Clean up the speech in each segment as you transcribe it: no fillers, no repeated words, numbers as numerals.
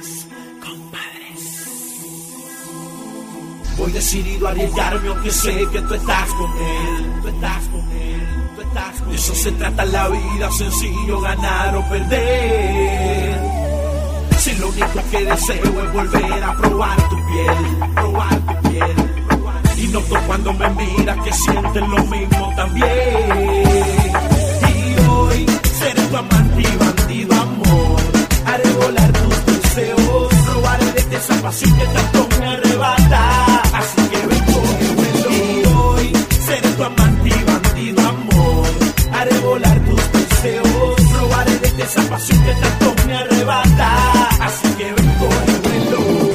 Voy decidido a arriesgarme aunque sé que tú estás con él. Tú estás con él, tú estás con él. De eso se trata la vida, sencillo, ganar o perder. Si lo único que deseo es volver a probar tu piel, probar tu piel. Y noto cuando me miras que sientes lo mismo también. Y hoy seré tu amante y bandido, amor. Haré volar tus deseos, robaré de esa pasión que tanto me arrebata. Así que ven, coge vuelo. Y hoy seré tu amante y bandido, amor. Haré volar tus deseos, robaré de esa pasión que tanto me arrebata. Así que ven, coge vuelo.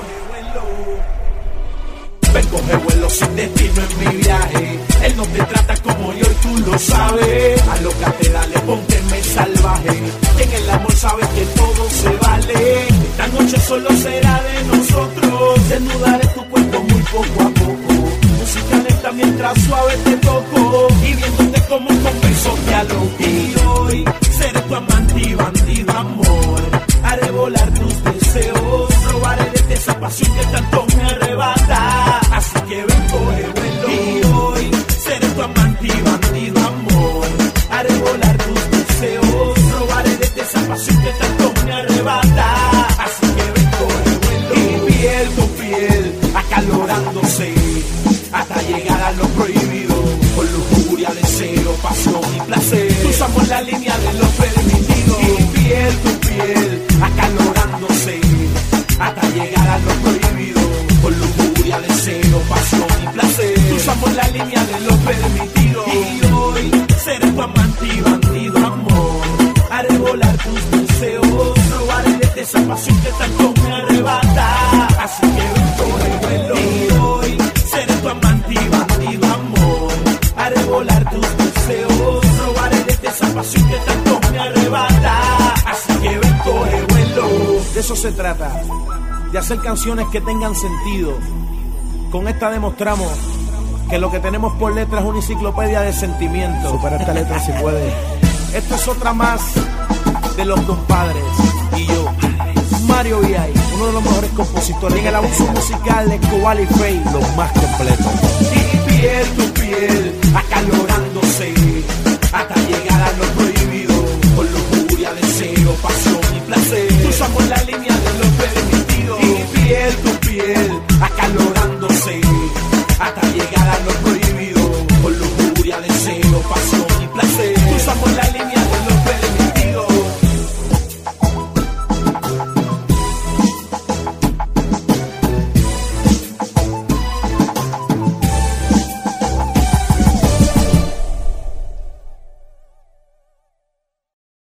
Ven, coge vuelo sin destino en mi viaje. Él no te trata como yo y tú lo sabes. Alócate, dale, pónteme salvaje. En el amor sabes que todo se vale. Esta noche solo será de nosotros. Desnudaré tu cuerpo muy poco a poco. Música lenta mientras suave te toco. Y viéndote como con besos te aloco. Y hoy seré tu amante y bandido, amor. Haré volar tus deseos. Robaré de esa pasión que tanto me arrebata. Así que ven, coge vuelo. Y hoy seré tu amante y bandido, amor. Haré volar tus deseos. Robaré de esa pasión que tanto me arrebata. Así que ven, coge vuelo. Y piel con piel, acalorándose, hasta llegar a lo prohibido. Con lujuria, deseo, pasión y placer. Cruzamos la línea de lo permitido. Y piel con piel, acalorándose, hasta llegar a lo prohibido. Con lujuria, deseo, pasión y placer. Cruzamos la línea de lo permitido. Y hoy seré tu amante y bandido, amor. Haré volar tus deseos. Robaré de esa pasión que tanto me arrebata. Así que ven, coge vuelo. Y hoy seré tu amante y bandido, amor. Haré volar tus deseos. Robaré de esa pasión que tanto me arrebata. Así que ven, coge vuelo. De eso se trata, de hacer canciones que tengan sentido. Con esta demostramos que lo que tenemos por letra es una enciclopedia de sentimientos. Supera esta letra si puede. Esto es otra más de los compadres y yo, Mario V.I., uno de los mejores compositores. En el abuso musical, Escobar y Faye, los más completos. Y piel con piel, acalorándose, hasta llegar a lo prohibido. Con lujuria, deseo, pasión y placer. Cruzamos la línea de